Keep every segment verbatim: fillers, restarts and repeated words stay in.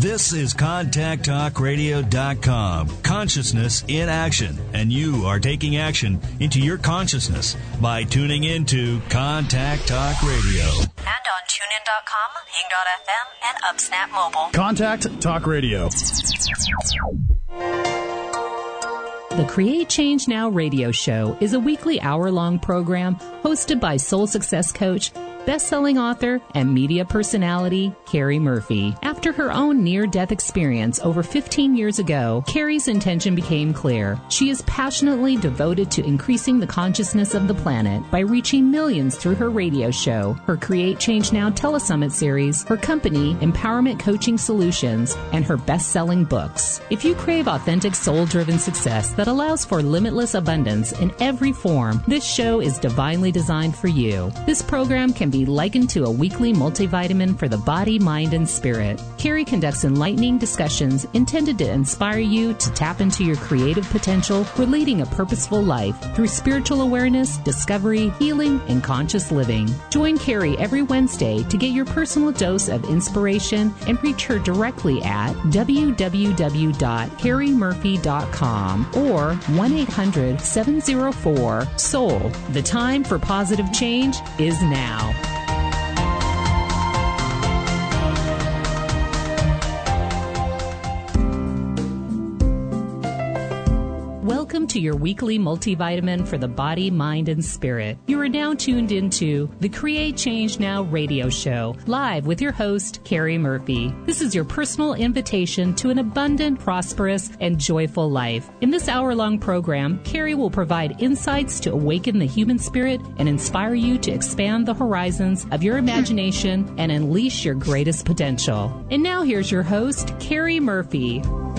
This is contact talk radio dot com, Consciousness in Action, and you are taking action into your consciousness by tuning into Contact Talk Radio. And on tune in dot com, Hing dot f m, and UpSnap Mobile. Contact Talk Radio. The Create Change Now radio show is a weekly hour-long program hosted by soul success coach, best-selling author, and media personality, Carrie Murphy. After her own near-death experience over fifteen years ago, Carrie's intention became clear. She is passionately devoted to increasing the consciousness of the planet by reaching millions through her radio show, her Create Change Now Telesummit series, her company, Empowerment Coaching Solutions, and her best-selling books. If you crave authentic soul-driven success that allows for limitless abundance in every form, this show is divinely designed for you. This program can be likened to a weekly multivitamin for the body, mind, and spirit. Carrie conducts enlightening discussions intended to inspire you to tap into your creative potential for leading a purposeful life through spiritual awareness, discovery, healing, and conscious living. Join Carrie every Wednesday to get your personal dose of inspiration and reach her directly at w w w dot carrie murphy dot com or one eight hundred seven oh four soul. The time for positive change is now. Welcome to your weekly multivitamin for the body, mind, and spirit. You are now tuned into the Create Change Now radio show, live with your host, Carrie Murphy. This is your personal invitation to an abundant, prosperous, and joyful life. In this hour-long program, Carrie will provide insights to awaken the human spirit and inspire you to expand the horizons of your imagination and unleash your greatest potential. And now here's your host, Carrie Murphy.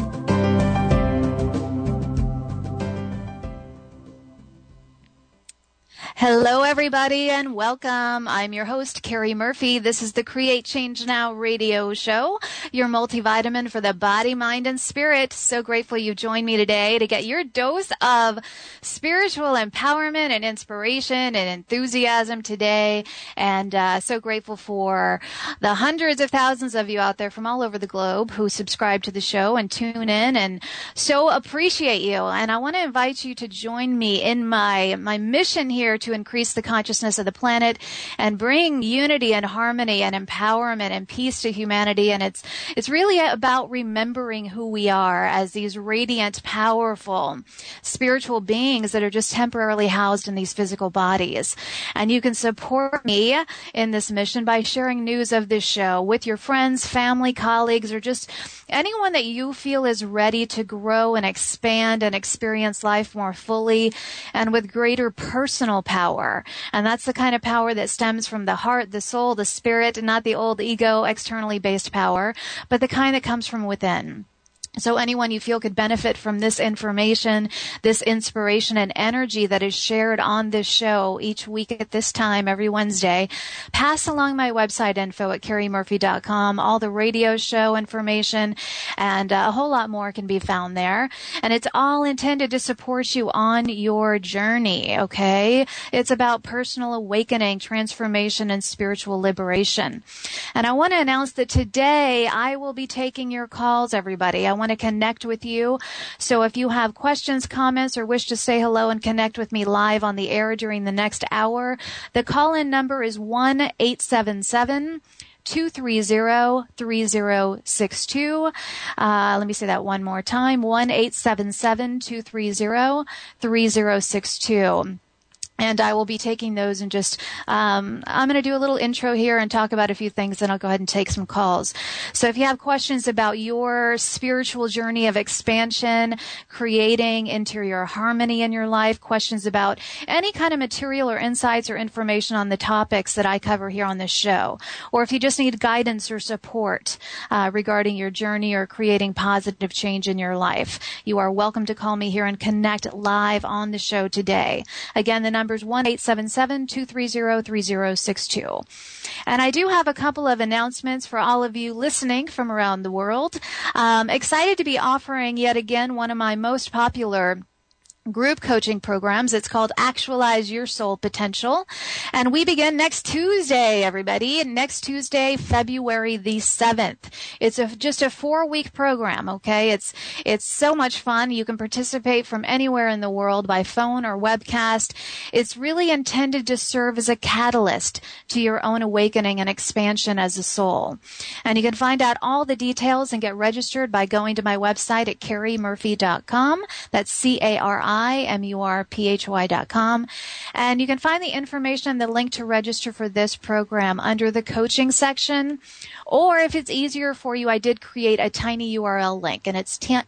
Hello, everybody, and welcome. I'm your host, Carrie Murphy. This is the Create Change Now radio show, your multivitamin for the body, mind, and spirit. So grateful you joined me today to get your dose of spiritual empowerment and inspiration and enthusiasm today. And uh, so grateful for the hundreds of thousands of you out there from all over the globe who subscribe to the show and tune in, and so appreciate you. And I want to invite you to join me in my, my mission here to increase the consciousness of the planet and bring unity and harmony and empowerment and peace to humanity. And it's it's really about remembering who we are as these radiant, powerful, spiritual beings that are just temporarily housed in these physical bodies. And you can support me in this mission by sharing news of this show with your friends, family, colleagues, or just anyone that you feel is ready to grow and expand and experience life more fully and with greater personal power. Power. And that's the kind of power that stems from the heart, the soul, the spirit, and not the old ego, externally based power, but the kind that comes from within. So anyone you feel could benefit from this information, this inspiration and energy that is shared on this show each week at this time, every Wednesday, pass along my website info at carrie murphy dot com. All the radio show information and a whole lot more can be found there. And it's all intended to support you on your journey, okay? It's about personal awakening, transformation, and spiritual liberation. And I want to announce that today I will be taking your calls, everybody. I want to connect with you. So if you have questions, comments, or wish to say hello and connect with me live on the air during the next hour, the call-in number is one eight seven seven two three zero three zero six two. Uh, let me say that one more time, one eight seven seven two three zero three zero six two. And I will be taking those and just, um, I'm going to do a little intro here and talk about a few things, then I'll go ahead and take some calls. So if you have questions about your spiritual journey of expansion, creating interior harmony in your life, questions about any kind of material or insights or information on the topics that I cover here on this show, or if you just need guidance or support uh, regarding your journey or creating positive change in your life, you are welcome to call me here and connect live on the show today. Again, the number Numbers one eight seven seven two three zero three zero six two. And I do have a couple of announcements for all of you listening from around the world. Um, excited to be offering yet again one of my most popular group coaching programs. It's called Actualize Your Soul Potential. And we begin next Tuesday, everybody. Next Tuesday, February the seventh. It's a, just a four-week program, okay? It's it's so much fun. You can participate from anywhere in the world by phone or webcast. It's really intended to serve as a catalyst to your own awakening and expansion as a soul. And you can find out all the details and get registered by going to my website at carrie murphy dot com. That's C A R I M U R P H Y dot com. And you can find the information and the link to register for this program under the coaching section. Or if it's easier for you, I did create a tiny U R L link, and it's t-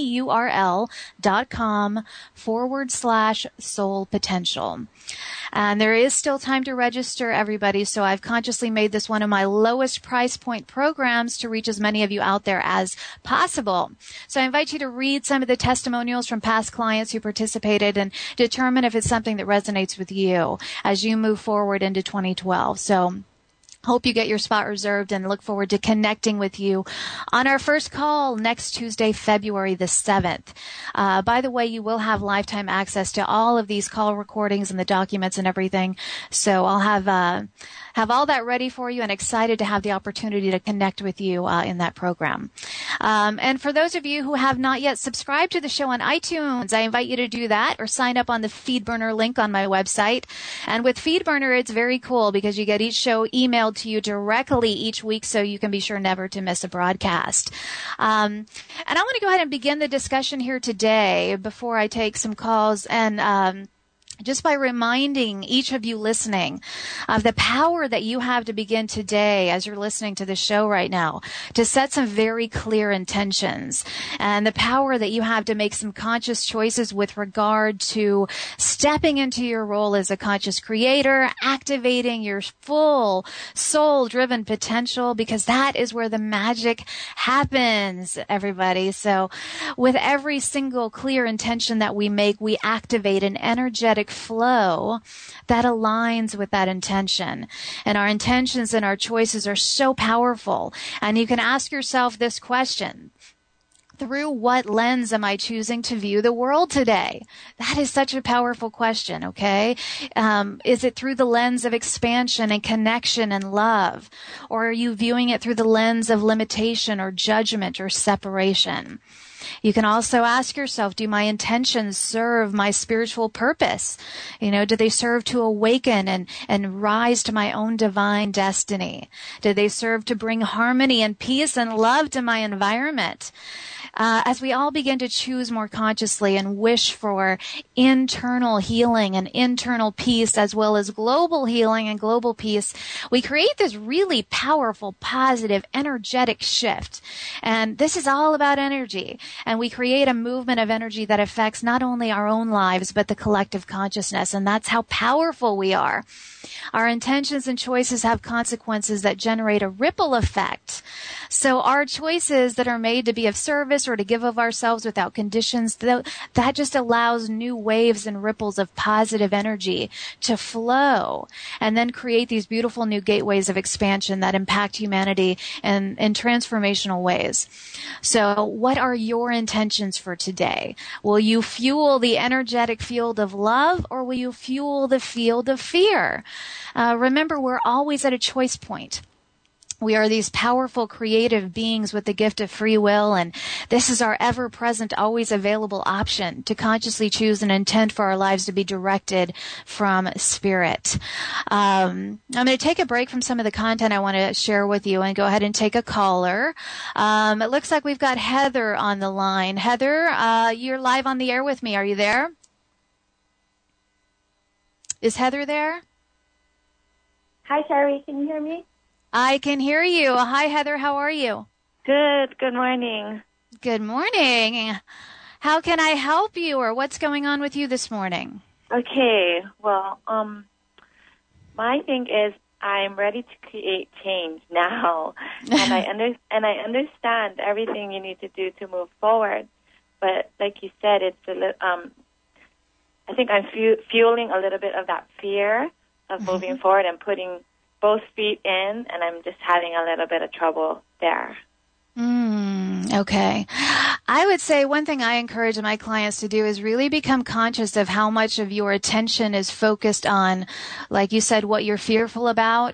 tinyurl.com forward slash soul potential. And there is still time to register, everybody, so I've consciously made this one of my lowest price point programs to reach as many of you out there as possible. So I invite you to read some of the testimonials from past clients who participated and determine if it's something that resonates with you as you move forward into twenty twelve. So hope you get your spot reserved and look forward to connecting with you on our first call next Tuesday, February the seventh. Uh, by the way, you will have lifetime access to all of these call recordings and the documents and everything. So I'll have uh, have all that ready for you and excited to have the opportunity to connect with you uh, in that program. Um, and for those of you who have not yet subscribed to the show on iTunes, I invite you to do that or sign up on the FeedBurner link on my website. And with FeedBurner, it's very cool because you get each show emailed to you directly each week, so you can be sure never to miss a broadcast. Um, and I want to go ahead and begin the discussion here today before I take some calls and um, just by reminding each of you listening of the power that you have to begin today as you're listening to the show right now to set some very clear intentions, and the power that you have to make some conscious choices with regard to stepping into your role as a conscious creator, activating your full soul-driven potential, because that is where the magic happens, everybody. So with every single clear intention that we make, we activate an energetic flow that aligns with that intention. And our intentions and our choices are so powerful. And you can ask yourself this question: through what lens am I choosing to view the world today? That is such a powerful question, okay? Um, is it through the lens of expansion and connection and love? Or are you viewing it through the lens of limitation or judgment or separation? You can also ask yourself, do my intentions serve my spiritual purpose? You know, do they serve to awaken and, and rise to my own divine destiny? Do they serve to bring harmony and peace and love to my environment? Uh, as we all begin to choose more consciously and wish for internal healing and internal peace, as well as global healing and global peace, we create this really powerful, positive, energetic shift. And this is all about energy. And we create a movement of energy that affects not only our own lives, but the collective consciousness. And that's how powerful we are. Our intentions and choices have consequences that generate a ripple effect. So our choices that are made to be of service or to give of ourselves without conditions, that just allows new waves and ripples of positive energy to flow and then create these beautiful new gateways of expansion that impact humanity in, in transformational ways. So what are your intentions for today? Will you fuel the energetic field of love, or will you fuel the field of fear? Uh, remember, we're always at a choice point. We are these powerful, creative beings with the gift of free will, and this is our ever-present, always available option to consciously choose and intend for our lives to be directed from Spirit. Um, I'm going to take a break from some of the content I want to share with you and go ahead and take a caller. Um, it looks like we've got Heather on the line. Heather, uh, you're live on the air with me. Are you there? Is Heather there? Hi, Sherry. Can you hear me? I can hear you. Hi, Heather. How are you? Good. Good morning. Good morning. How can I help you, or what's going on with you this morning? Okay. Well, um, my thing is I'm ready to create change now, and I under- and I understand everything you need to do to move forward. But like you said, it's a li- um, I think I'm fu- fueling a little bit of that fear of moving mm-hmm. forward and putting both feet in, and I'm just having a little bit of trouble there. Mm, okay. I would say one thing I encourage my clients to do is really become conscious of how much of your attention is focused on, like you said, what you're fearful about,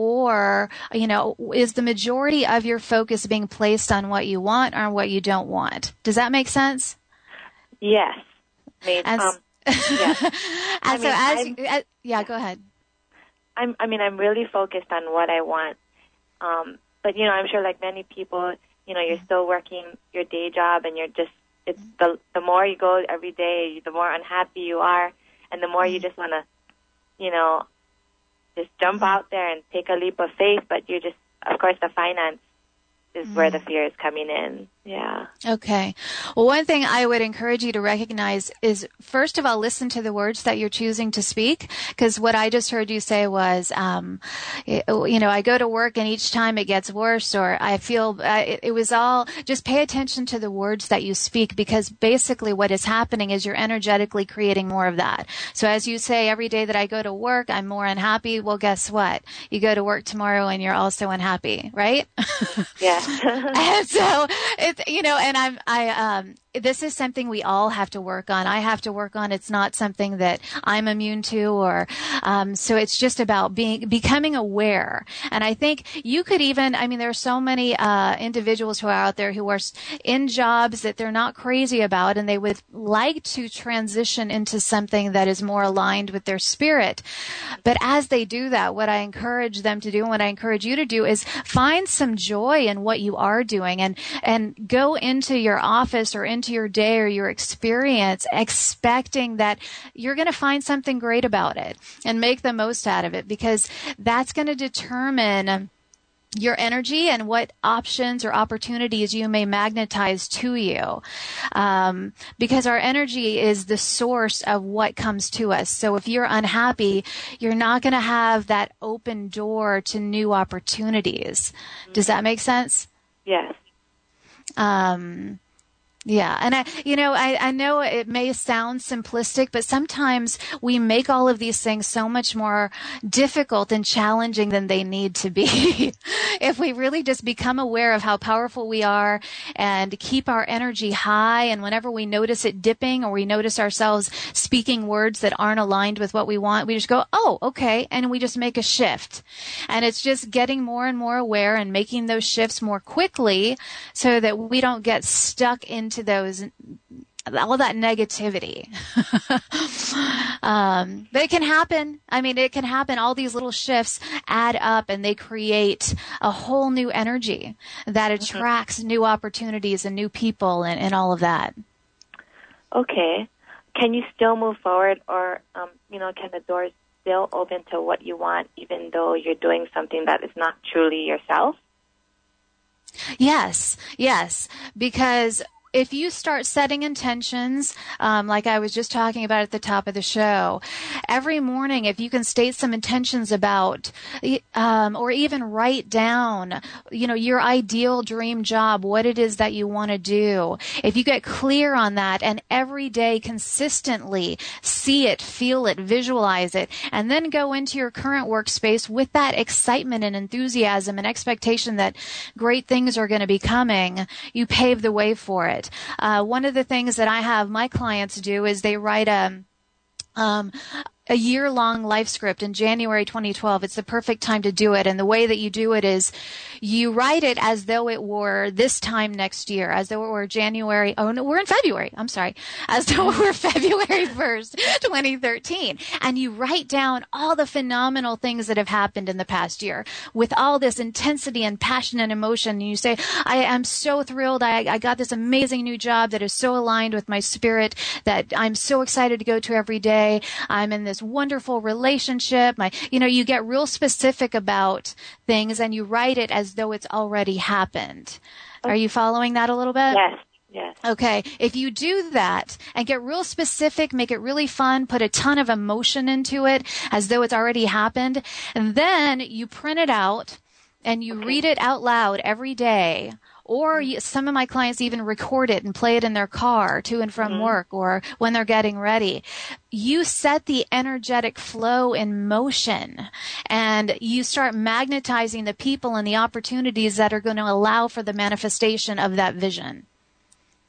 or, you know, is the majority of your focus being placed on what you want or what you don't want? Does that make sense? Yes. Made, and, um, yes. and I so mean, as, you, uh, yeah, go ahead. I'm, I mean, I'm really focused on what I want. Um, but, you know, I'm sure like many people, you know, you're still working your day job and you're just, it's the, the more you go every day, the more unhappy you are, and the more you just want to, you know, just jump out there and take a leap of faith, but you just, of course, the finance is where the fear is coming in. Yeah. Okay. Well, one thing I would encourage you to recognize is, first of all, listen to the words that you're choosing to speak, because what I just heard you say was, um, it, you know, I go to work and each time it gets worse, or I feel uh, it, it was all, just pay attention to the words that you speak, because basically what is happening is you're energetically creating more of that. So as you say, every day that I go to work, I'm more unhappy. Well, guess what? You go to work tomorrow and you're also unhappy, right? Yeah. And so it's, you know, and I'm, I, um, this is something we all have to work on. I have to work on. It's not something that I'm immune to, or, um, so it's just about being, becoming aware. And I think you could even, I mean, there are so many, uh, individuals who are out there who are in jobs that they're not crazy about, and they would like to transition into something that is more aligned with their spirit. But as they do that, what I encourage them to do, and what I encourage you to do, is find some joy in what you are doing, and, and go into your office or into your day or your experience expecting that you're going to find something great about it and make the most out of it, because that's going to determine your energy and what options or opportunities you may magnetize to you. Um, because our energy is the source of what comes to us. So if you're unhappy, you're not going to have that open door to new opportunities. Does that make sense? Yes. Um, Yeah. And I, you know, I, I know it may sound simplistic, but sometimes we make all of these things so much more difficult and challenging than they need to be. If we really just become aware of how powerful we are and keep our energy high, and whenever we notice it dipping or we notice ourselves speaking words that aren't aligned with what we want, we just go, oh, okay. And we just make a shift. And it's just getting more and more aware and making those shifts more quickly so that we don't get stuck into those, all that negativity. um, but it can happen. I mean, it can happen. All these little shifts add up and they create a whole new energy that attracts new opportunities and new people and, and all of that. Okay. Can you still move forward, or, um, you know, can the doors still open to what you want even though you're doing something that is not truly yourself? Yes, yes, because if you start setting intentions, um, like I was just talking about at the top of the show, every morning, if you can state some intentions about, um, or even write down, you know, your ideal dream job, what it is that you want to do. If you get clear on that and every day consistently see it, feel it, visualize it, and then go into your current workspace with that excitement and enthusiasm and expectation that great things are going to be coming, you pave the way for it. Uh, one of the things that I have my clients do is they write a, um, a year-long life script in January twenty twelve. It's the perfect time to do it. And the way that you do it is you write it as though it were this time next year, as though it were January. Oh, no, we're in February. I'm sorry. As though it were February first, twenty thirteen. And you write down all the phenomenal things that have happened in the past year with all this intensity and passion and emotion. And you say, I am so thrilled. I, I got this amazing new job that is so aligned with my spirit that I'm so excited to go to every day. I'm in this wonderful relationship. My, you know, you get real specific about things and you write it as though it's already happened. Are you following that a little bit? Yes. Yes. Okay. If you do that and get real specific, make it really fun, put a ton of emotion into it as though it's already happened, and then you print it out and you Okay. read it out loud every day. Or you, some of my clients even record it and play it in their car to and from mm-hmm. work or when they're getting ready. You set the energetic flow in motion and you start magnetizing the people and the opportunities that are going to allow for the manifestation of that vision.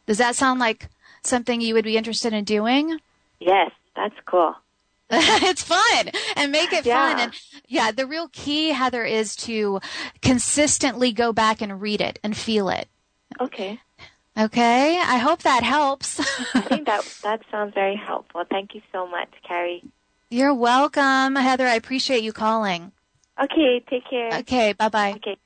Does that sound like something you would be interested in doing? Yes, that's cool. It's fun, and make it yeah. fun. And yeah, the real key, Heather, is to consistently go back and read it and feel it. Okay. Okay. I hope that helps. I think that that sounds very helpful. Thank you so much, Carrie. You're welcome, Heather. I appreciate you calling. Okay. Take care. Okay. Bye-bye. Okay.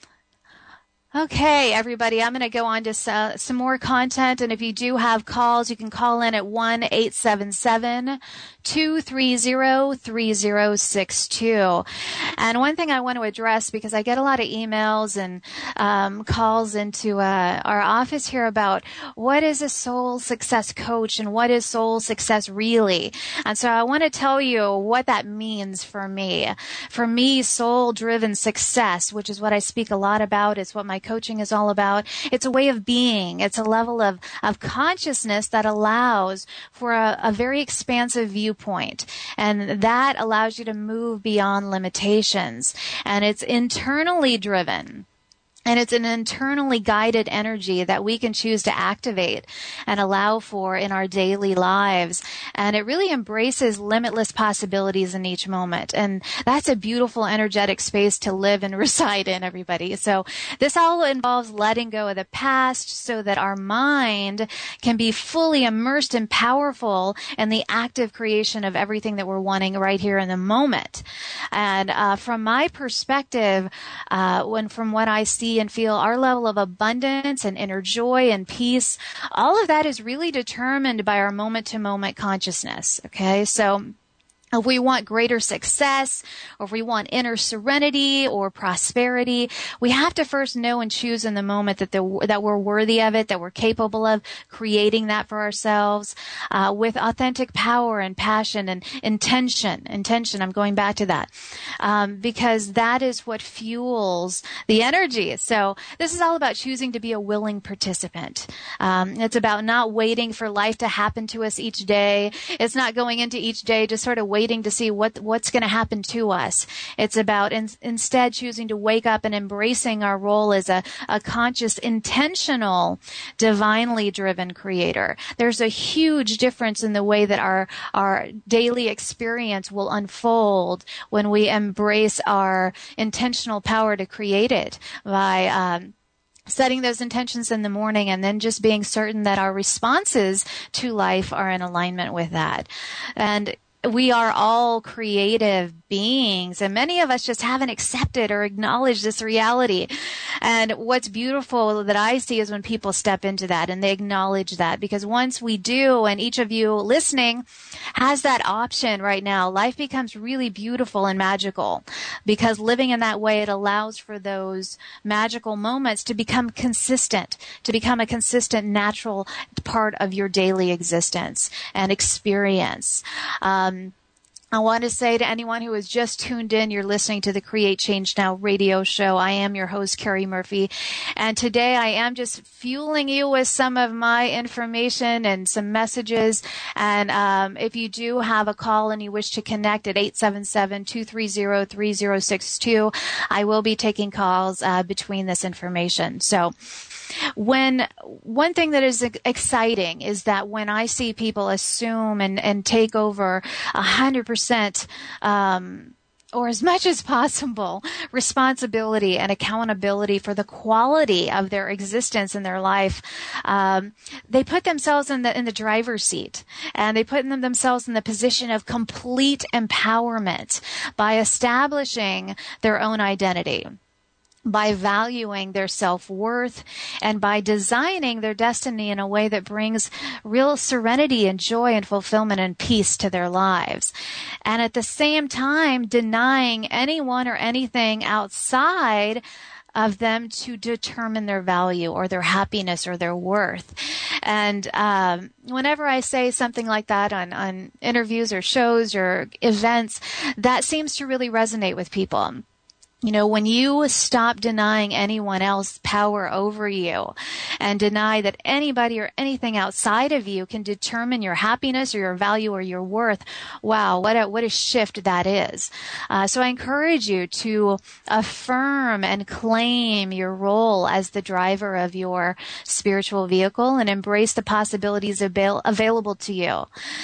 Okay, everybody, I'm going to go on to uh, some more content, and if you do have calls, you can call in at one eight seven seven, two three zero, three zero six two. And one thing I want to address, because I get a lot of emails and um, calls into uh, our office here about what is a soul success coach and what is soul success really. And so I want to tell you what that means for me. For me, soul-driven success, which is what I speak a lot about, it's what my coaching is all about. It's a way of being. It's a level of, of consciousness that allows for a, a very expansive viewpoint. And that allows you to move beyond limitations. And it's internally driven. And it's an internally guided energy that we can choose to activate and allow for in our daily lives. And it really embraces limitless possibilities in each moment. And that's a beautiful energetic space to live and reside in, everybody. So this all involves letting go of the past so that our mind can be fully immersed and powerful in the active creation of everything that we're wanting right here in the moment. And uh, from my perspective, uh, when from what I see and feel, our level of abundance and inner joy and peace, all of that is really determined by our moment-to-moment consciousness. Okay, so if we want greater success, or if we want inner serenity or prosperity, we have to first know and choose in the moment that the, that we're worthy of it, that we're capable of creating that for ourselves uh, with authentic power and passion and intention. Intention, I'm going back to that, um, because that is what fuels the energy. So this is all about choosing to be a willing participant. Um, it's about not waiting for life to happen to us each day. It's not going into each day just sort of waiting waiting to see what what's going to happen to us. It's about in, instead choosing to wake up and embracing our role as a, a conscious, intentional, divinely driven creator. There's a huge difference in the way that our our daily experience will unfold when we embrace our intentional power to create it by um, setting those intentions in the morning and then just being certain that our responses to life are in alignment with that. And we are all creative beings, and many of us just haven't accepted or acknowledged this reality. And what's beautiful that I see is when people step into that and they acknowledge that, because once we do, and each of you listening has that option right now, life becomes really beautiful and magical, because living in that way, it allows for those magical moments to become consistent, to become a consistent, natural part of your daily existence and experience. Um, I want to say to anyone who has just tuned in, you're listening to the Create Change Now radio show. I am your host, Carrie Murphy. And today I am just fueling you with some of my information and some messages. And um, if you do have a call and you wish to connect at eight seven seven, two three zero, three zero six two, I will be taking calls uh, between this information. So when one thing that is exciting is that when I see people assume and, and take over a hundred percent, um, or as much as possible, responsibility and accountability for the quality of their existence in their life, um, they put themselves in the in the driver's seat, and they put them themselves in the position of complete empowerment by establishing their own identity, by valuing their self-worth, and by designing their destiny in a way that brings real serenity and joy and fulfillment and peace to their lives. And at the same time, denying anyone or anything outside of them to determine their value or their happiness or their worth. And um, whenever I say something like that on, on interviews or shows or events, that seems to really resonate with people. You know, when you stop denying anyone else power over you and deny that anybody or anything outside of you can determine your happiness or your value or your worth, wow, what a, what a shift that is. Uh, so I encourage you to affirm and claim your role as the driver of your spiritual vehicle and embrace the possibilities avail- available to you.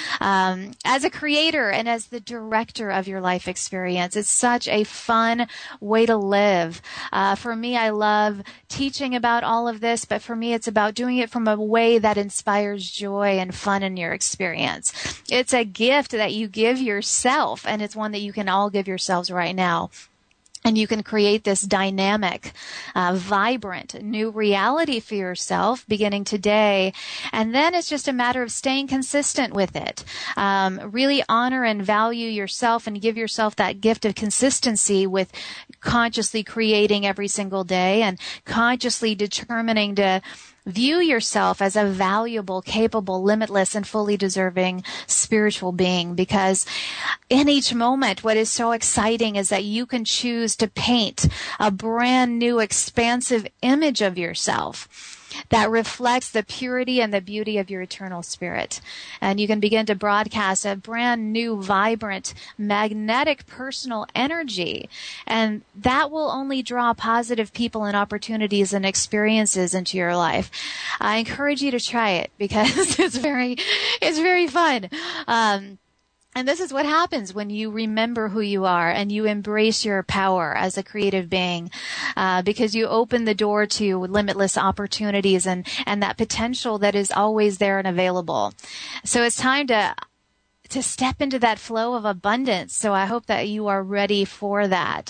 Um, as a creator and as the director of your life experience, it's such a fun way to live. Uh, for me, I love teaching about all of this, but for me, it's about doing it from a way that inspires joy and fun in your experience. It's a gift that you give yourself, and it's one that you can all give yourselves right now. And you can create this dynamic, uh, vibrant new reality for yourself beginning today. And then it's just a matter of staying consistent with it. Um, really honor and value yourself and give yourself that gift of consistency with consciously creating every single day and consciously determining to view yourself as a valuable, capable, limitless, and fully deserving spiritual being, because in each moment, what is so exciting is that you can choose to paint a brand new, expansive image of yourself that reflects the purity and the beauty of your eternal spirit. And you can begin to broadcast a brand new, vibrant, magnetic personal energy. And that will only draw positive people and opportunities and experiences into your life. I encourage you to try it because it's very, it's very fun. Um, And this is what happens when you remember who you are and you embrace your power as a creative being, uh, because you open the door to limitless opportunities and, and that potential that is always there and available. So it's time to to step into that flow of abundance. So I hope that you are ready for that.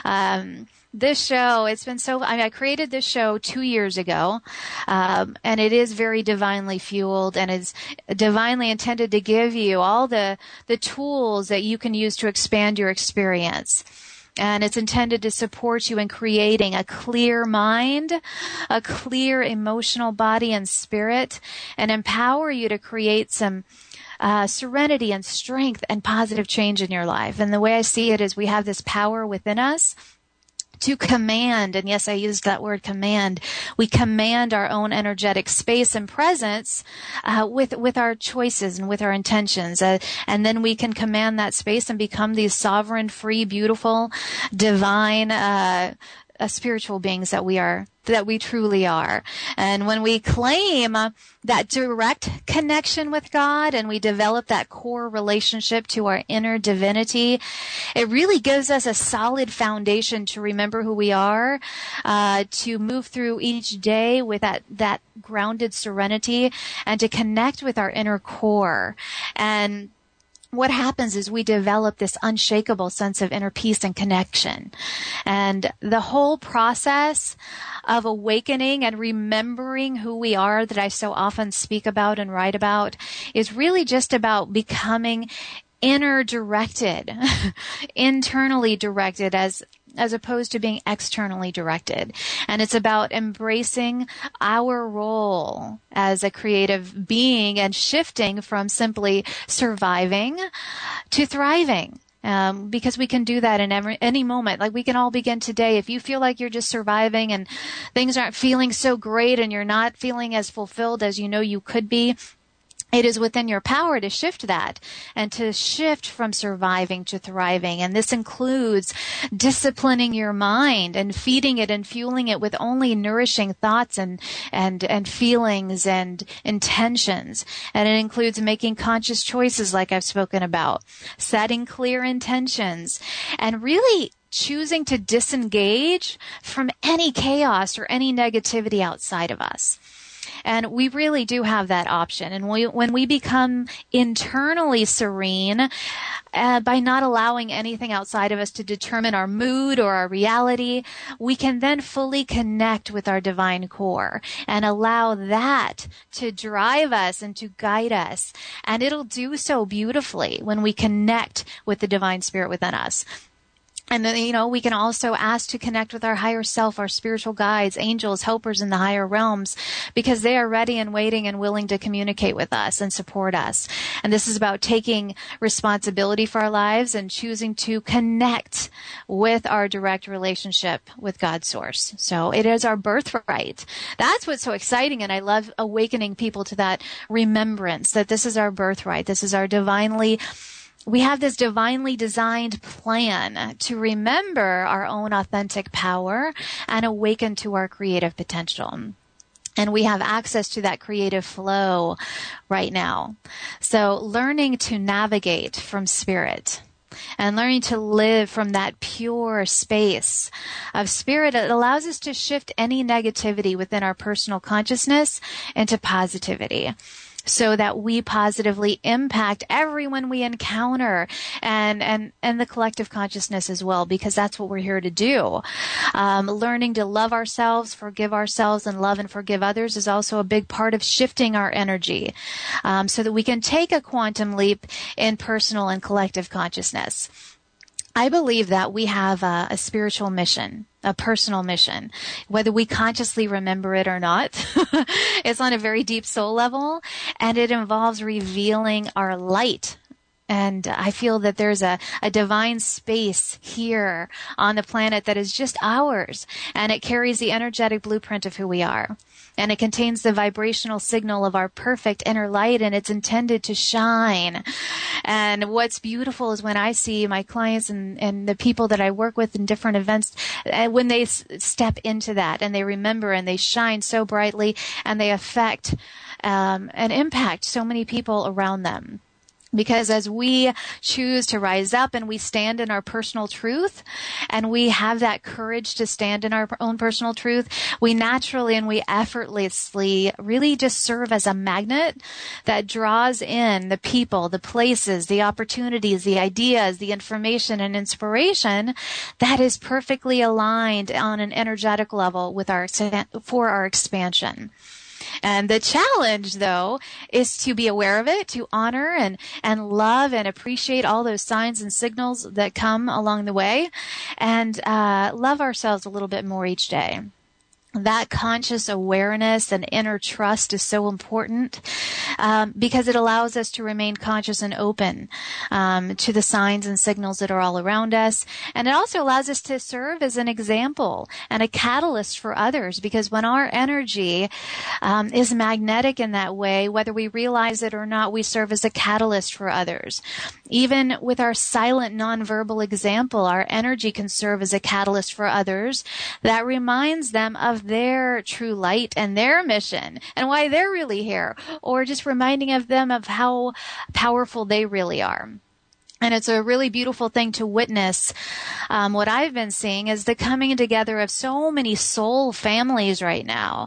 Um, This show, it's been so, I mean, I created this show two years ago, um, and it is very divinely fueled and is divinely intended to give you all the, the tools that you can use to expand your experience. And it's intended to support you in creating a clear mind, a clear emotional body and spirit, and empower you to create some Uh, serenity and strength and positive change in your life. And the way I see it is we have this power within us to command, and yes, I used that word command. We command our own energetic space and presence uh, with with our choices and with our intentions, uh, and then we can command that space and become these sovereign, free, beautiful, divine, uh, uh, spiritual beings that we are, that we truly are. And when we claim uh, that direct connection with God and we develop that core relationship to our inner divinity, it really gives us a solid foundation to remember who we are, uh, to move through each day with that, that grounded serenity and to connect with our inner core. And what happens is we develop this unshakable sense of inner peace and connection. And the whole process of awakening and remembering who we are that I so often speak about and write about is really just about becoming inner directed, internally directed as as opposed to being externally directed. And it's about embracing our role as a creative being and shifting from simply surviving to thriving. Um, because we can do that in every, any moment. Like we can all begin today. If you feel like you're just surviving and things aren't feeling so great and you're not feeling as fulfilled as you know you could be, it is within your power to shift that and to shift from surviving to thriving. And this includes disciplining your mind and feeding it and fueling it with only nourishing thoughts and, and, and feelings and intentions. And it includes making conscious choices like I've spoken about, setting clear intentions, and really choosing to disengage from any chaos or any negativity outside of us. And we really do have that option. And we, when we become internally serene, uh, by not allowing anything outside of us to determine our mood or our reality, we can then fully connect with our divine core and allow that to drive us and to guide us. And it'll do so beautifully when we connect with the divine spirit within us. And then, you know, we can also ask to connect with our higher self, our spiritual guides, angels, helpers in the higher realms, because they are ready and waiting and willing to communicate with us and support us. And this is about taking responsibility for our lives and choosing to connect with our direct relationship with God's source. So it is our birthright. That's what's so exciting. And I love awakening people to that remembrance that this is our birthright. This is our divinely We have this divinely designed plan to remember our own authentic power and awaken to our creative potential. And we have access to that creative flow right now. So learning to navigate from spirit and learning to live from that pure space of spirit, it allows us to shift any negativity within our personal consciousness into positivity, so that we positively impact everyone we encounter and, and, and the collective consciousness as well, because that's what we're here to do. Um, learning to love ourselves, forgive ourselves, and love and forgive others is also a big part of shifting our energy, um, so that we can take a quantum leap in personal and collective consciousness. I believe that we have a, a spiritual mission, a personal mission, whether we consciously remember it or not. It's on a very deep soul level, and it involves revealing our light. And I feel that there's a, a divine space here on the planet that is just ours, and it carries the energetic blueprint of who we are. And it contains the vibrational signal of our perfect inner light, and it's intended to shine. And what's beautiful is when I see my clients and, and the people that I work with in different events, uh, when they s- step into that and they remember and they shine so brightly and they affect um, and impact so many people around them. Because as we choose to rise up and we stand in our personal truth, and we have that courage to stand in our own personal truth, we naturally and we effortlessly really just serve as a magnet that draws in the people, the places, the opportunities, the ideas, the information and inspiration that is perfectly aligned on an energetic level with our for our expansion. And the challenge, though, is to be aware of it, to honor and, and love and appreciate all those signs and signals that come along the way, and uh, love ourselves a little bit more each day. That conscious awareness and inner trust is so important um, because it allows us to remain conscious and open um, to the signs and signals that are all around us. And it also allows us to serve as an example and a catalyst for others, because when our energy um, is magnetic in that way, whether we realize it or not, we serve as a catalyst for others. Even with our silent nonverbal example, our energy can serve as a catalyst for others that reminds them of their true light and their mission and why they're really here, or just reminding of them of how powerful they really are. And it's a really beautiful thing to witness. Um, what I've been seeing is the coming together of so many soul families right now.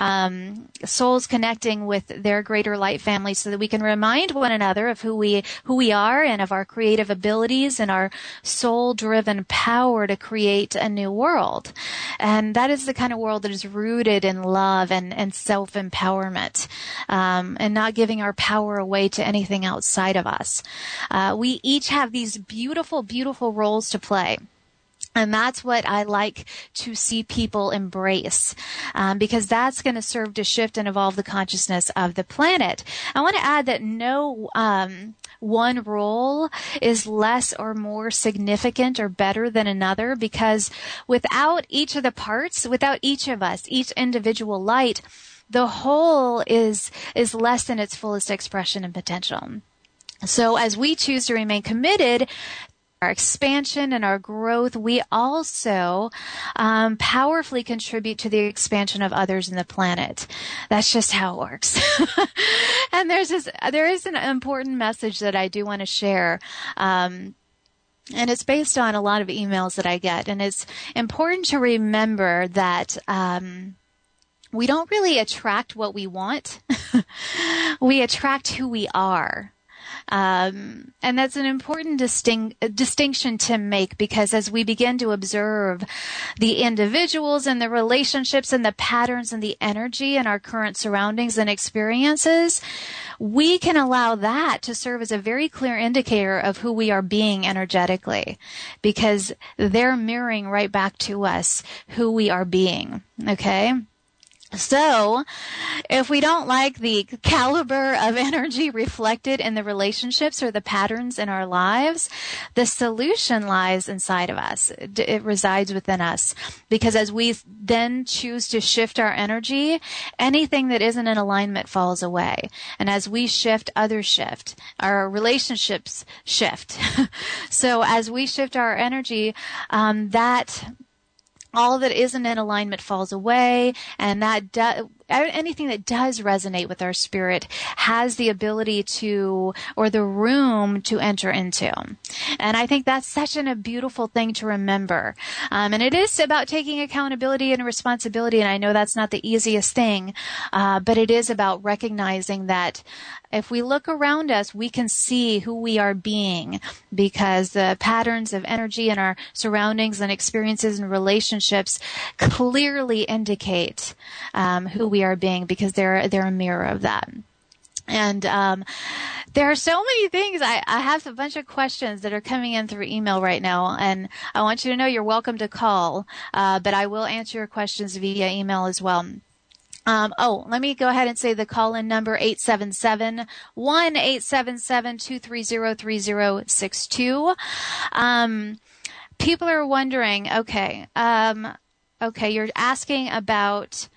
Um, souls connecting with their greater light families so that we can remind one another of who we, who we are and of our creative abilities and our soul-driven power to create a new world. And that is the kind of world that is rooted in love and, and self-empowerment, um, and not giving our power away to anything outside of us. Uh, we each have these beautiful, beautiful roles to play. And that's what I like to see people embrace, um, because that's going to serve to shift and evolve the consciousness of the planet. I want to add that no um, one role is less or more significant or better than another, because without each of the parts, without each of us, each individual light, the whole is is less than its fullest expression and potential. So as we choose to remain committed to our expansion and our growth, we also um, powerfully contribute to the expansion of others in the planet. That's just how it works. And there's this, there is an important message that I do want to share. Um, And it's based on a lot of emails that I get. And it's important to remember that um, we don't really attract what we want. We attract who we are. Um, and that's an important distinct, distinction to make, because as we begin to observe the individuals and the relationships and the patterns and the energy in our current surroundings and experiences, we can allow that to serve as a very clear indicator of who we are being energetically, because they're mirroring right back to us who we are being. Okay? So, if we don't like the caliber of energy reflected in the relationships or the patterns in our lives, the solution lies inside of us. It resides within us. Because as we then choose to shift our energy, anything that isn't in alignment falls away. And as we shift, others shift. Our relationships shift. So as we shift our energy, um, that all that isn't in alignment falls away, and that do, anything that does resonate with our spirit has the ability to, or the room to enter into. And I think that's such an, a beautiful thing to remember. Um, and it is about taking accountability and responsibility, and I know that's not the easiest thing, uh, but it is about recognizing that if we look around us, we can see who we are being, because the patterns of energy in our surroundings and experiences and relationships clearly indicate um, who we are being, because they're they're a mirror of that. And um, there are so many things. I, I have a bunch of questions that are coming in through email right now, and I want you to know you're welcome to call, uh, but I will answer your questions via email as well. Um, oh, let me go ahead and say the call-in number, eight seven seven, one eight seven seven, two three zero, three zero six two. Um, people are wondering, okay, um, okay, you're asking about,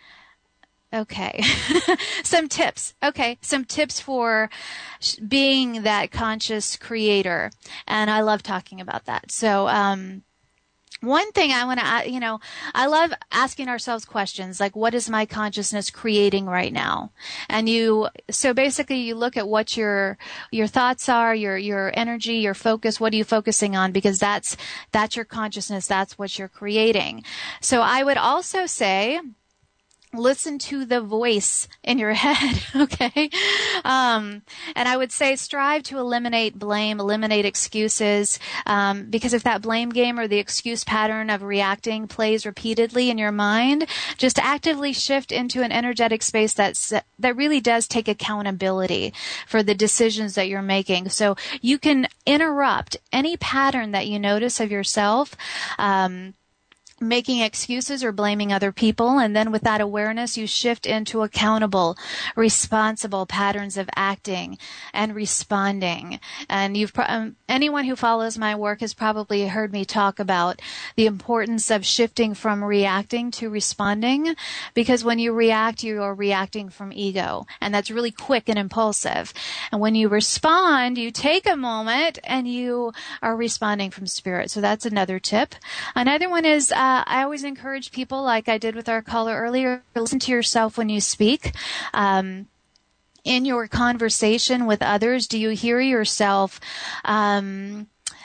okay, some tips. Okay, some tips for being that conscious creator. And I love talking about that. So, um, one thing I want to, you know, I love asking ourselves questions like, what is my consciousness creating right now? And you, so basically you look at what your, your thoughts are, your, your energy, your focus, what are you focusing on? Because that's, that's your consciousness. That's what you're creating. So I would also say, listen to the voice in your head, okay? Um, and I would say strive to eliminate blame, eliminate excuses, um, because if that blame game or the excuse pattern of reacting plays repeatedly in your mind, just actively shift into an energetic space that's, that really does take accountability for the decisions that you're making. So you can interrupt any pattern that you notice of yourself, um, making excuses or blaming other people, and then with that awareness you shift into accountable, responsible patterns of acting and responding. And you've um, anyone who follows my work has probably heard me talk about the importance of shifting from reacting to responding, because when you react, you are reacting from ego, and that's really quick and impulsive. And when you respond, you take a moment and you are responding from spirit. So that's another tip. Another one is uh, Uh, I always encourage people, like I did with our caller earlier, listen to yourself when you speak. Um, in your conversation with others, do you hear yourself um,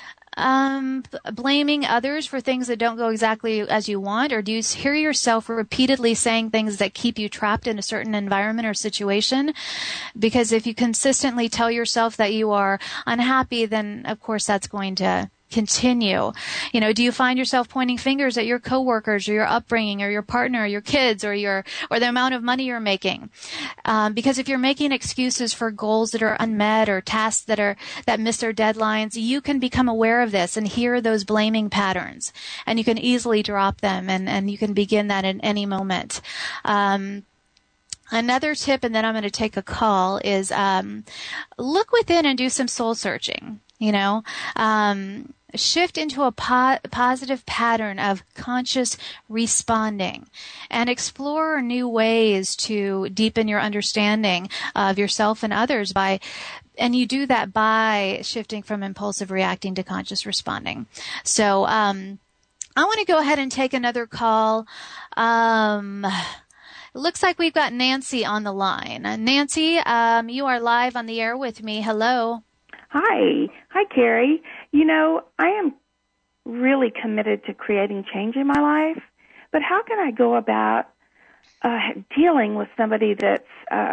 um, blaming others for things that don't go exactly as you want? Or do you hear yourself repeatedly saying things that keep you trapped in a certain environment or situation? Because if you consistently tell yourself that you are unhappy, then of course that's going to continue. You know, do you find yourself pointing fingers at your coworkers or your upbringing or your partner or your kids or your, or the amount of money you're making? Um, because if you're making excuses for goals that are unmet or tasks that are, that miss their deadlines, you can become aware of this and hear those blaming patterns, and you can easily drop them, and, and you can begin that at any moment. Um, Another tip, and then I'm going to take a call, is um, look within and do some soul searching. You know, um, shift into a po- positive pattern of conscious responding, and explore new ways to deepen your understanding of yourself and others by, and you do that by shifting from impulsive reacting to conscious responding. So, um, I want to go ahead and take another call. Um, It looks like we've got Nancy on the line. Nancy, um, you are live on the air with me. Hello. Hi. Hi, Carrie. You know, I am really committed to creating change in my life, but how can I go about uh, dealing with somebody that's uh,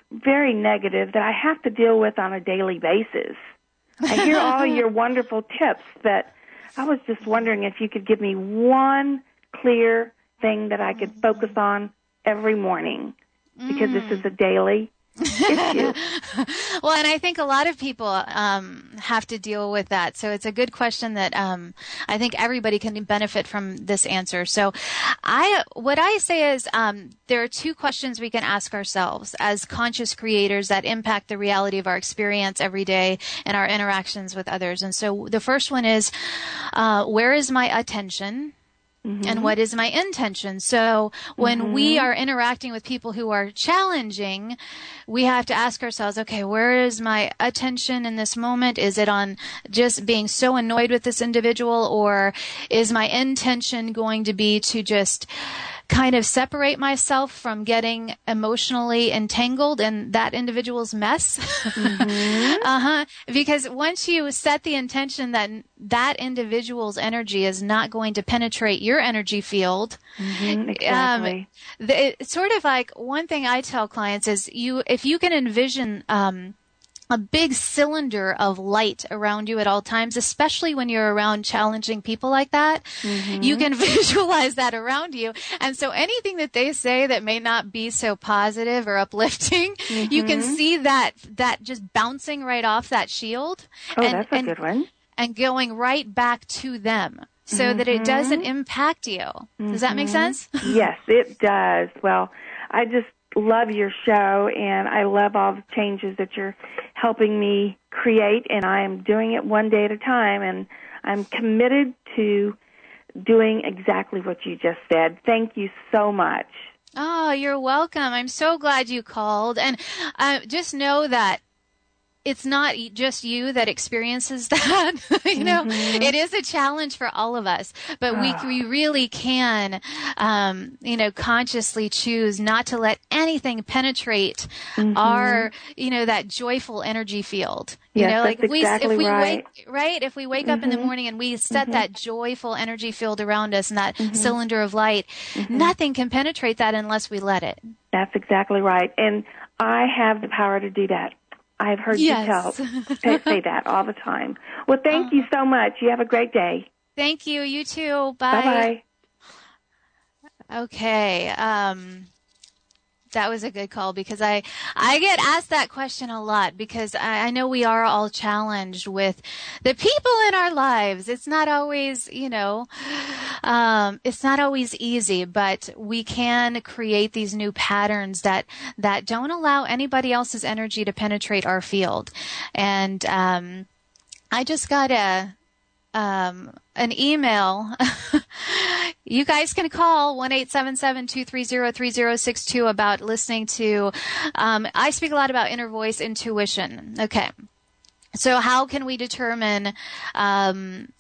very negative that I have to deal with on a daily basis. I hear all your wonderful tips, but I was just wondering if you could give me one clear thing that I could focus on every morning, because mm. this is a daily issue. Well, and I think a lot of people um, have to deal with that. So it's a good question that um, I think everybody can benefit from this answer. So I, what I say is um, there are two questions we can ask ourselves as conscious creators that impact the reality of our experience every day and our interactions with others. And so the first one is, uh, where is my attention? Mm-hmm. And what is my intention? So when mm-hmm. we are interacting with people who are challenging, we have to ask ourselves, okay, where is my attention in this moment? Is it on just being so annoyed with this individual, or is my intention going to be to just kind of separate myself from getting emotionally entangled in that individual's mess? Mm-hmm. uh-huh. Because once you set the intention that that individual's energy is not going to penetrate your energy field, mm-hmm, exactly. um, the, it's sort of like one thing I tell clients is you, if you can envision, um, a big cylinder of light around you at all times, especially when you're around challenging people like that. Mm-hmm. You can visualize that around you. And so anything that they say that may not be so positive or uplifting, mm-hmm. you can see that, that just bouncing right off that shield. Oh, and, that's a and, good one. And going right back to them so mm-hmm. that it doesn't impact you. Mm-hmm. Does that make sense? Yes, it does. Well, I just love your show, and I love all the changes that you're helping me create, and I am doing it one day at a time, and I'm committed to doing exactly what you just said. Thank you so much. Oh, you're welcome. I'm so glad you called, and uh, just know that it's not just you that experiences that. you know, mm-hmm. It is a challenge for all of us, but oh. we we really can, um, you know, consciously choose not to let anything penetrate mm-hmm. our, you know, that joyful energy field. You yes, know, like that's we, exactly if we right. wake, right? If we wake mm-hmm. up in the morning and we set mm-hmm. that joyful energy field around us and that mm-hmm. cylinder of light, mm-hmm. nothing can penetrate that unless we let it. That's exactly right. And I have the power to do that. I've heard yes. you tell say that all the time. Well, thank uh, you so much. You have a great day. Thank you. You too. Bye. Bye-bye. Okay. Um, that was a good call because I, I get asked that question a lot because I, I know we are all challenged with the people in our lives. It's not always, you know, um, it's not always easy, but we can create these new patterns that, that don't allow anybody else's energy to penetrate our field. And, um, I just got a, um, an email. You guys can call one eight seven seven, two three zero, three zero six two about listening to, um, I speak a lot about inner voice intuition. Okay. So how can we determine, um,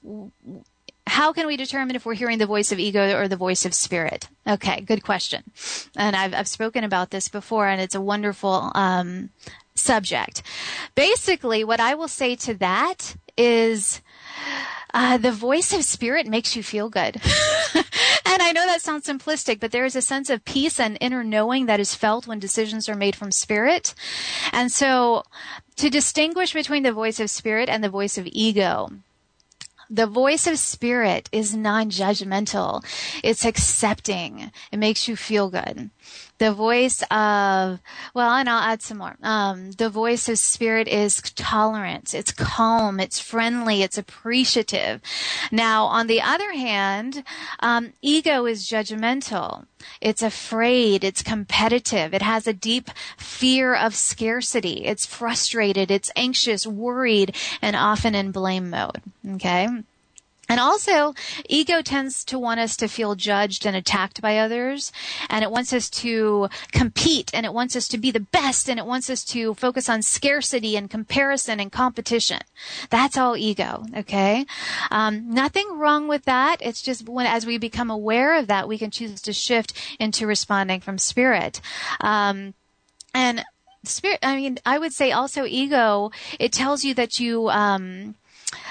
how can we determine if we're hearing the voice of ego or the voice of spirit? Okay. Good question. And I've, I've spoken about this before, and it's a wonderful, um, subject. Basically, what I will say to that is, Uh, the voice of spirit makes you feel good. And I know that sounds simplistic, but there is a sense of peace and inner knowing that is felt when decisions are made from spirit. And so to distinguish between the voice of spirit and the voice of ego, the voice of spirit is non-judgmental. It's accepting. It makes you feel good. The voice of, well, and I'll add some more. Um, the voice of spirit is tolerant. It's calm. It's friendly. It's appreciative. Now, on the other hand, um, ego is judgmental. It's afraid. It's competitive. It has a deep fear of scarcity. It's frustrated. It's anxious, worried, and often in blame mode. Okay? And also, ego tends to want us to feel judged and attacked by others, and it wants us to compete, and it wants us to be the best, and it wants us to focus on scarcity and comparison and competition. That's all ego, okay? Um, nothing wrong with that. It's just when, as we become aware of that, we can choose to shift into responding from spirit. Um, and spirit, I mean, I would say also ego, it tells you that you, um,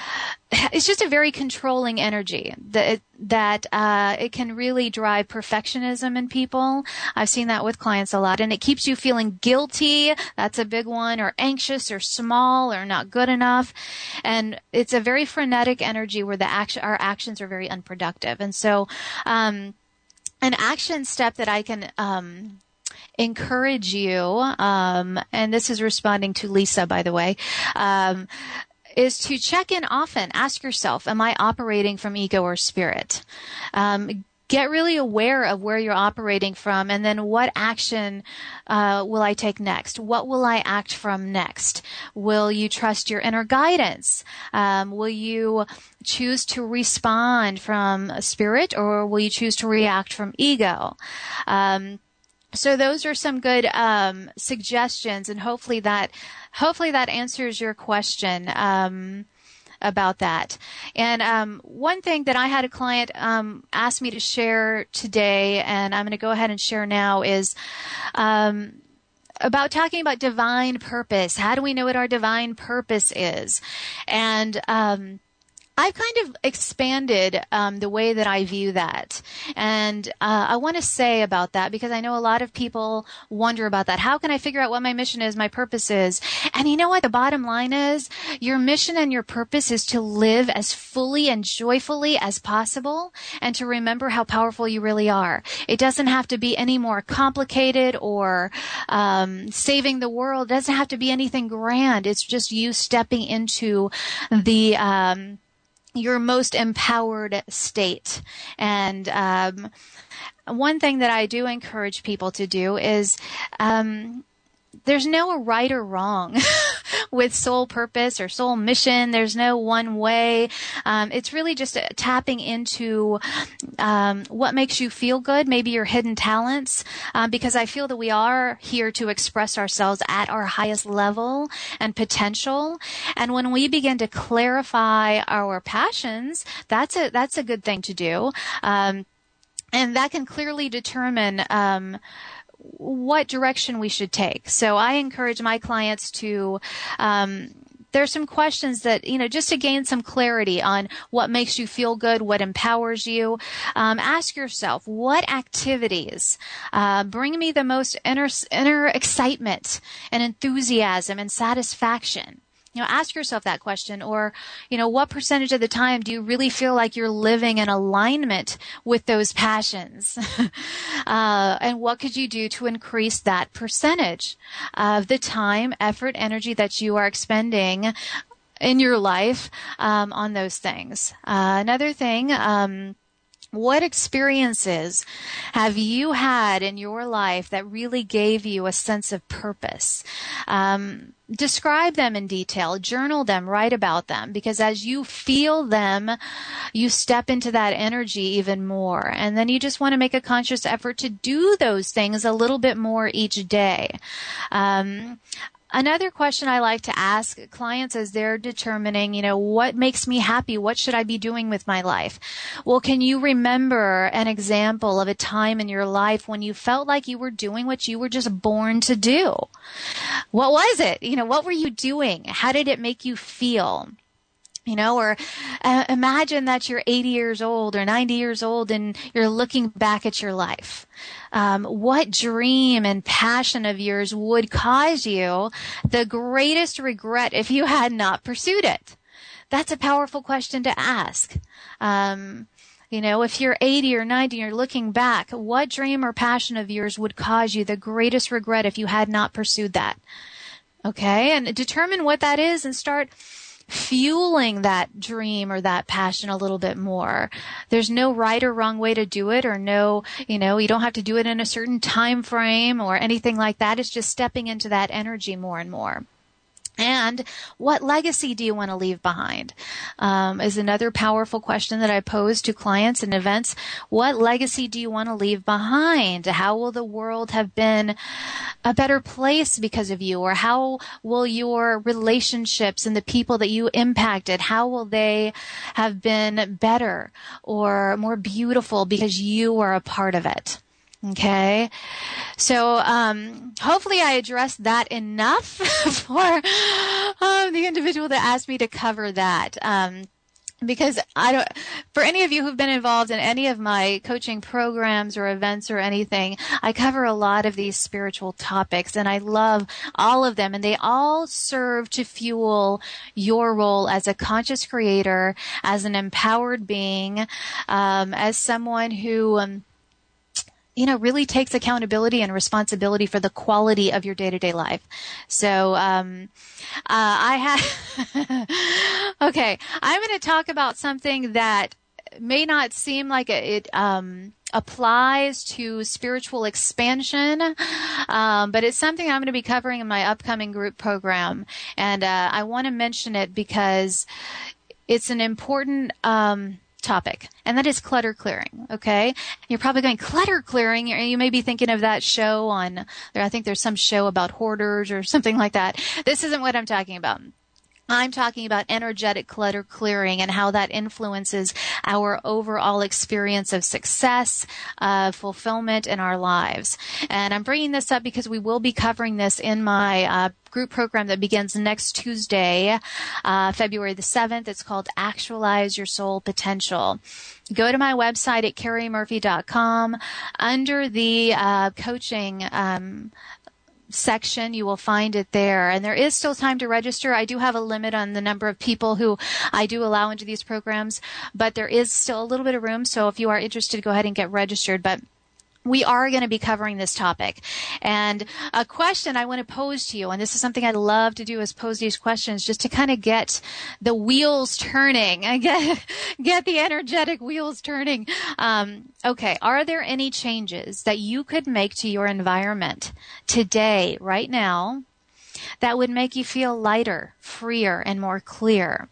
it's just a very controlling energy that that uh, it can really drive perfectionism in people. I've seen that with clients a lot, and it keeps you feeling guilty. That's a big one, or anxious, or small, or not good enough. And it's a very frenetic energy where the action, our actions are very unproductive. And so, um, an action step that I can um, encourage you, um, and this is responding to Lisa, by the way. Um, is to check in often. Ask yourself, am I operating from ego or spirit? Um, get really aware of where you're operating from, and then what action uh, will I take next? What will I act from next? Will you trust your inner guidance? Um, will you choose to respond from spirit, or will you choose to react from ego? Um, So those are some good um, suggestions, and hopefully that hopefully that answers your question um, about that. And um, one thing that I had a client um, ask me to share today, and I'm going to go ahead and share now, is um, about talking about divine purpose. How do we know what our divine purpose is? And um, I've kind of expanded um, the way that I view that. And uh, I want to say about that, because I know a lot of people wonder about that. How can I figure out what my mission is, my purpose is? And you know what? The bottom line is, your mission and your purpose is to live as fully and joyfully as possible, and to remember how powerful you really are. It doesn't have to be any more complicated or um, saving the world. It doesn't have to be anything grand. It's just you stepping into the um your most empowered state. And um, one thing that I do encourage people to do is um, there's no right or wrong with soul purpose or soul mission. There's no one way. Um, it's really just tapping into um, what makes you feel good, maybe your hidden talents, um, because I feel that we are here to express ourselves at our highest level and potential. And when we begin to clarify our passions, that's a that's a good thing to do, um, and that can clearly determine Um, what direction we should take. So I encourage my clients to, um, there's some questions that, you know, just to gain some clarity on what makes you feel good, what empowers you. Um, ask yourself, what activities uh, bring me the most inner, inner excitement and enthusiasm and satisfaction? You know, ask yourself that question. Or, you know, what percentage of the time do you really feel like you're living in alignment with those passions? uh, and what could you do to increase that percentage of the time, effort, energy that you are expending in your life um, on those things? Uh, another thing, um, what experiences have you had in your life that really gave you a sense of purpose? Um, describe them in detail, journal them, write about them, because as you feel them, you step into that energy even more. And then you just want to make a conscious effort to do those things a little bit more each day. Um, Another question I like to ask clients as they're determining, you know, what makes me happy? What should I be doing with my life? Well, can you remember an example of a time in your life when you felt like you were doing what you were just born to do? What was it? You know, what were you doing? How did it make you feel? You know, or uh, imagine that you're eighty years old or ninety years old and you're looking back at your life. Um, what dream and passion of yours would cause you the greatest regret if you had not pursued it? That's a powerful question to ask. Um, you know, if you're eighty or ninety and you're looking back, what dream or passion of yours would cause you the greatest regret if you had not pursued that? Okay, and determine what that is and start fueling that dream or that passion a little bit more. There's no right or wrong way to do it, or no, you know, you don't have to do it in a certain time frame or anything like that. It's just stepping into that energy more and more. And what legacy do you want to leave behind? Um, is another powerful question that I pose to clients and events. What legacy do you want to leave behind? How will the world have been a better place because of you? Or how will your relationships and the people that you impacted, how will they have been better or more beautiful because you were a part of it? Okay, so um, hopefully I addressed that enough for um, the individual that asked me to cover that. Um, Because I don't, for any of you who've been involved in any of my coaching programs or events or anything, I cover a lot of these spiritual topics, and I love all of them, and they all serve to fuel your role as a conscious creator, as an empowered being, um, as someone who, um, you know, really takes accountability and responsibility for the quality of your day-to-day life. So, um, uh, I have, okay, I'm going to talk about something that may not seem like it, um, applies to spiritual expansion, um, but it's something I'm going to be covering in my upcoming group program. And, uh, I want to mention it because it's an important, um, topic, and that is clutter clearing. Okay, you're probably going, clutter clearing. You may be thinking of that show on there. I think there's some show about hoarders or something like that. This isn't what I'm talking about. I'm talking about energetic clutter clearing and how that influences our overall experience of success, uh, fulfillment in our lives. And I'm bringing this up because we will be covering this in my uh, group program that begins next Tuesday, uh, February the seventh. It's called Actualize Your Soul Potential. Go to my website at carrie murphy dot com. Under the uh, coaching um section, you will find it there. And there is still time to register. I do have a limit on the number of people who I do allow into these programs, but there is still a little bit of room. So if you are interested, go ahead and get registered. But we are going to be covering this topic. And a question I want to pose to you, and this is something I love to do, is pose these questions just to kind of get the wheels turning, and get, get the energetic wheels turning. Um, okay, are there any changes that you could make to your environment today, right now, that would make you feel lighter, freer, and more clear?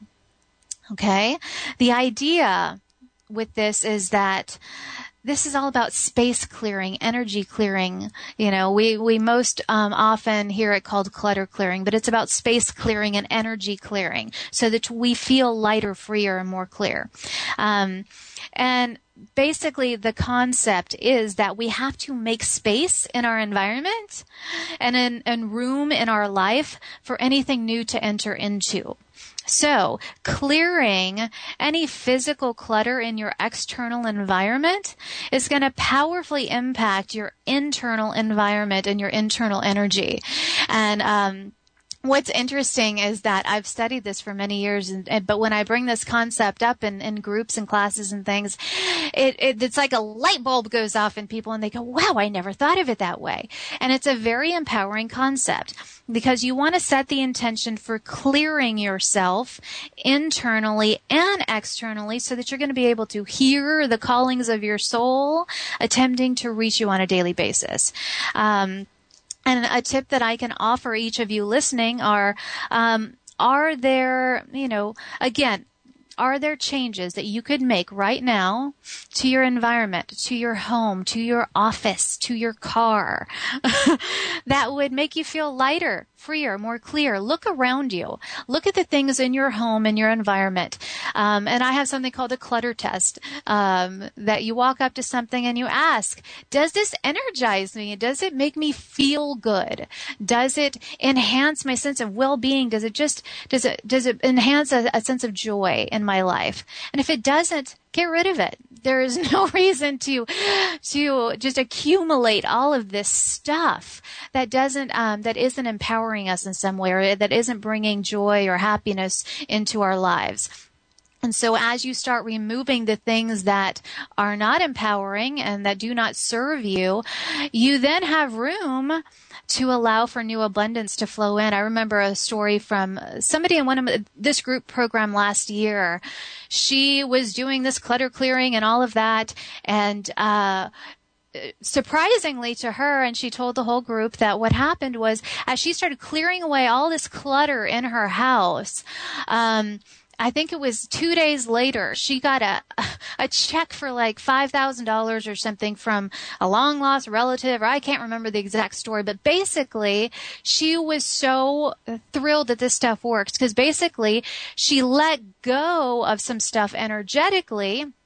Okay, the idea with this is that this is all about space clearing, energy clearing. You know, we, we most um, often hear it called clutter clearing, but it's about space clearing and energy clearing so that we feel lighter, freer, and more clear. Um, and basically the concept is that we have to make space in our environment and in, and room in our life for anything new to enter into. So clearing any physical clutter in your external environment is going to powerfully impact your internal environment and your internal energy. And, um, what's interesting is that I've studied this for many years, and, and, but when I bring this concept up in, in groups and classes and things, it, it, it's like a light bulb goes off in people and they go, wow, I never thought of it that way. And it's a very empowering concept because you want to set the intention for clearing yourself internally and externally so that you're going to be able to hear the callings of your soul attempting to reach you on a daily basis. Um, And a tip that I can offer each of you listening are, um, are there, you know, again, are there changes that you could make right now to your environment, to your home, to your office, to your car that would make you feel lighter, freer, more clear? Look around you. Look at the things in your home and your environment. Um, and I have something called a clutter test, um, that you walk up to something and you ask, does this energize me? Does it make me feel good? Does it enhance my sense of well-being? Does it just, does it, does it enhance a, a sense of joy in my life? And if it doesn't, get rid of it. There is no reason to to just accumulate all of this stuff that doesn't um, that isn't empowering us in some way, or that isn't bringing joy or happiness into our lives. And so as you start removing the things that are not empowering and that do not serve you, you then have room to allow for new abundance to flow in. I remember a story from somebody in one of this group program last year. She was doing this clutter clearing and all of that, and uh surprisingly to her, and she told the whole group that what happened was as she started clearing away all this clutter in her house, um I think it was two days later, she got a a check for like five thousand dollars or something from a long lost relative, or I can't remember the exact story, but basically she was so thrilled that this stuff works because basically she let go of some stuff energetically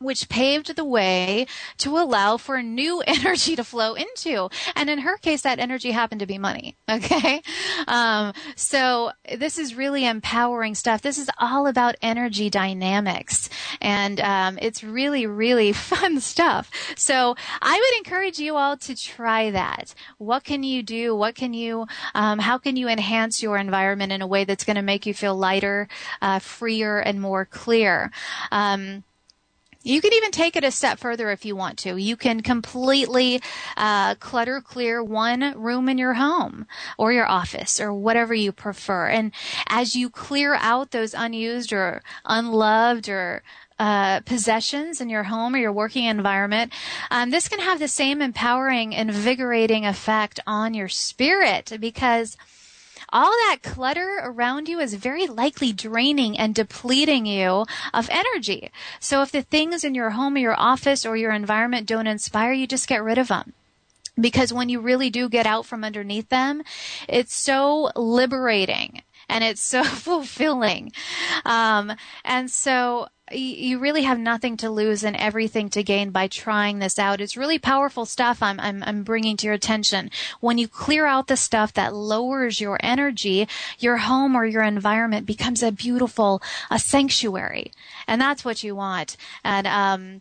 which paved the way to allow for new energy to flow into. And in her case, that energy happened to be money. Okay. Um, so this is really empowering stuff. This is all about energy dynamics. And, um, it's really, really fun stuff. So I would encourage you all to try that. What can you do? What can you, um, how can you enhance your environment in a way that's going to make you feel lighter, uh, freer, and more clear? Um, You can even take it a step further if you want to. You can completely uh, clutter clear one room in your home or your office or whatever you prefer. And as you clear out those unused or unloved or uh, possessions in your home or your working environment, um, this can have the same empowering, invigorating effect on your spirit, because all that clutter around you is very likely draining and depleting you of energy. So if the things in your home or your office or your environment don't inspire you, just get rid of them. Because when you really do get out from underneath them, it's so liberating and it's so fulfilling. Um, and so you really have nothing to lose and everything to gain by trying this out. It's really powerful stuff I'm, I'm, I'm bringing to your attention. When you clear out the stuff that lowers your energy, your home or your environment becomes a beautiful, a sanctuary. And that's what you want. And, um,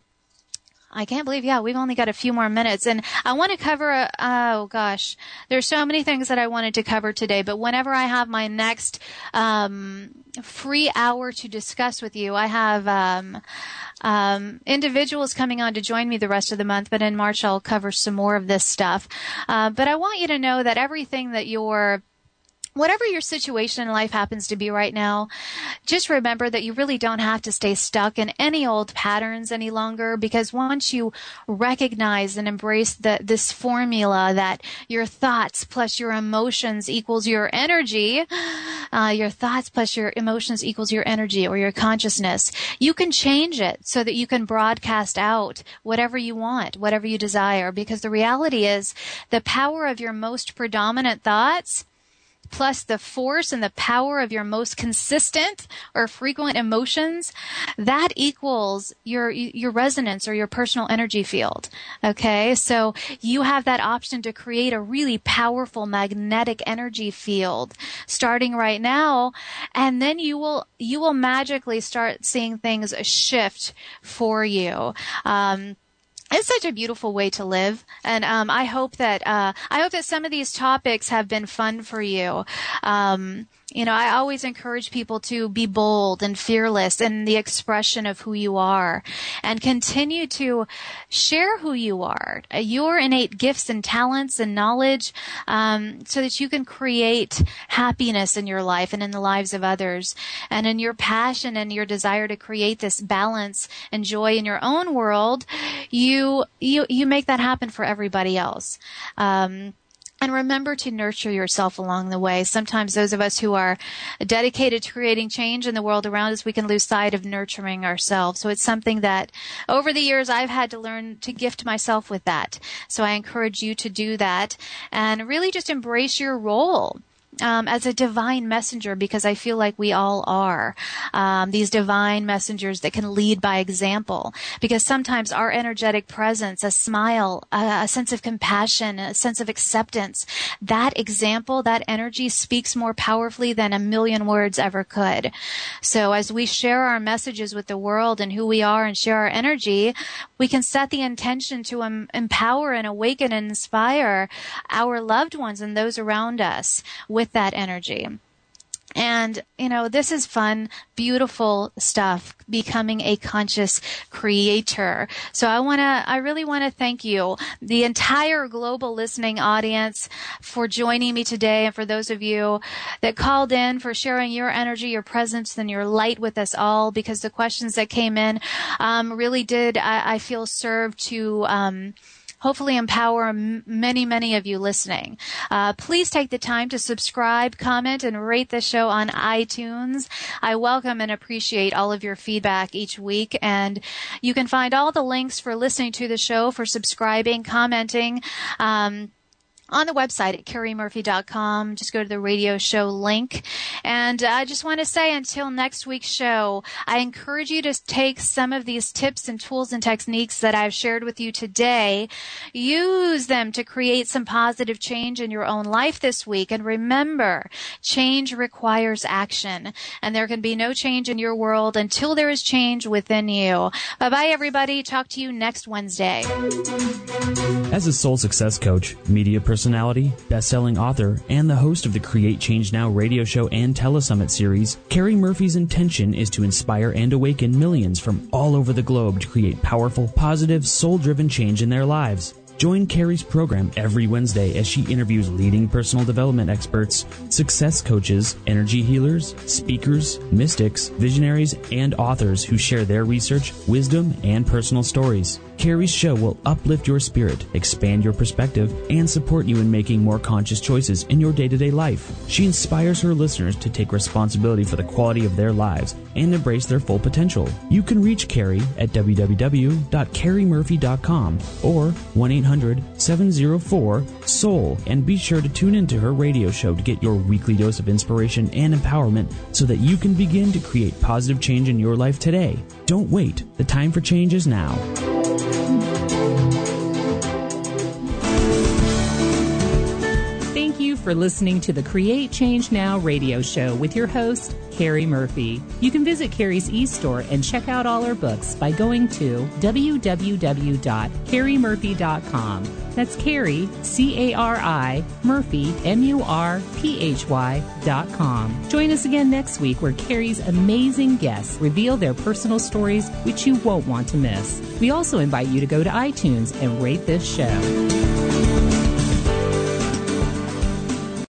I can't believe, yeah, we've only got a few more minutes. And I want to cover, a, oh gosh, there's so many things that I wanted to cover today. But whenever I have my next um, free hour to discuss with you, I have um, um, individuals coming on to join me the rest of the month. But in March, I'll cover some more of this stuff. Uh, but I want you to know that everything that you're whatever your situation in life happens to be right now, just remember that you really don't have to stay stuck in any old patterns any longer, because once you recognize and embrace the, this formula that your thoughts plus your emotions equals your energy, uh, your thoughts plus your emotions equals your energy or your consciousness, you can change it so that you can broadcast out whatever you want, whatever you desire, because the reality is the power of your most predominant thoughts plus the force and the power of your most consistent or frequent emotions, that equals your your resonance or your personal energy field. Okay? So you have that option to create a really powerful magnetic energy field starting right now, and then you will you will magically start seeing things shift for you. Um It's such a beautiful way to live, and um, I hope that uh, I hope that some of these topics have been fun for you. Um, you know, I always encourage people to be bold and fearless in the expression of who you are, and continue to share who you are, your innate gifts and talents and knowledge, um, so that you can create happiness in your life and in the lives of others, and in your passion and your desire to create this balance and joy in your own world. You you you make that happen for everybody else. Um, And remember to nurture yourself along the way. Sometimes those of us who are dedicated to creating change in the world around us, we can lose sight of nurturing ourselves. So it's something that over the years I've had to learn to gift myself with that. So I encourage you to do that and really just embrace your role Um, as a divine messenger, because I feel like we all are um, these divine messengers that can lead by example, because sometimes our energetic presence, a smile, a, a sense of compassion, a sense of acceptance, that example, that energy speaks more powerfully than a million words ever could. So as we share our messages with the world and who we are and share our energy, we can set the intention to um, empower and awaken and inspire our loved ones and those around us with that energy. And, you know, this is fun, beautiful stuff, becoming a conscious creator. So I want to, I really want to thank you, the entire global listening audience, for joining me today, and for those of you that called in, for sharing your energy, your presence, and your light with us all, because the questions that came in um, really did, I, I feel, serve to um hopefully empower m- many, many of you listening. Uh, please take the time to subscribe, comment, and rate the show on iTunes. I welcome and appreciate all of your feedback each week, and you can find all the links for listening to the show, for subscribing, commenting, um, on the website at carrie murphy dot com. Just go to the radio show link. And I just want to say, until next week's show, I encourage you to take some of these tips and tools and techniques that I've shared with you today. Use them to create some positive change in your own life this week. And remember, change requires action. And there can be no change in your world until there is change within you. Bye-bye, everybody. Talk to you next Wednesday. As a soul success coach, media personality, best-selling author, and the host of the Create Change Now radio show and Telesummit series, Carrie Murphy's intention is to inspire and awaken millions from all over the globe to create powerful, positive, soul-driven change in their lives. Join Carrie's program every Wednesday as she interviews leading personal development experts, success coaches, energy healers, speakers, mystics, visionaries, and authors who share their research, wisdom, and personal stories. Carrie's show will uplift your spirit, expand your perspective, and support you in making more conscious choices in your day-to-day life. She inspires her listeners to take responsibility for the quality of their lives and embrace their full potential. You can reach Carrie at w w w dot carrie murphy dot com or one eight hundred seven oh four soul, and be sure to tune into her radio show to get your weekly dose of inspiration and empowerment so that you can begin to create positive change in your life today. Don't wait. The time for change is now. Thank you for listening to the Create Change Now radio show with your host, Carrie Murphy. You can visit Carrie's e-store and check out all her books by going to w w w dot carrie murphy dot com. That's Carrie, C A R I, Murphy, M U R P H Y dot com. Join us again next week where Carrie's amazing guests reveal their personal stories, which you won't want to miss. We also invite you to go to iTunes and rate this show.